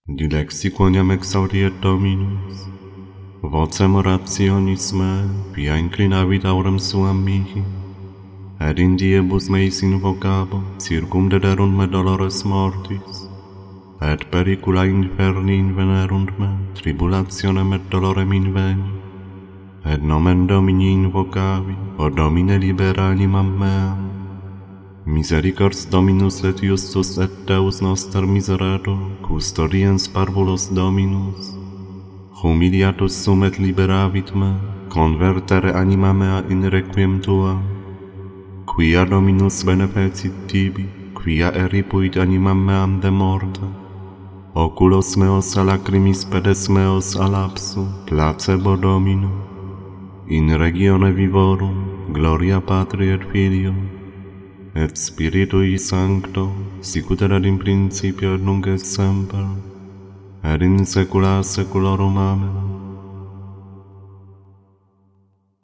Dilexi quoniam exauriet Dominus, vocem orationis me, pia inclinavit aurem suam mihi, et in diebus meis invocabo, circumdederunt me dolores mortis, et pericula inferni invenerunt me, tribulationem et dolorem inveni, et nomen Domini invocavi, o Domine libera animam meam. Misericords Dominus et justus et Deus noster miseretur, custodiens parvulos Dominus, humiliatus sum et liberavit me, convertere anima mea in requiem tuam, quia Dominus benefecit tibi, quia eripuit animam meam de morte, oculos meos a lacrimis pedes meos a lapsu, placebo Domino, in regione vivorum, gloria Patri et Filio, et Spiritui Sancto, sicut erat in principio et nunc et semper, et in saecula saeculorum. Amen.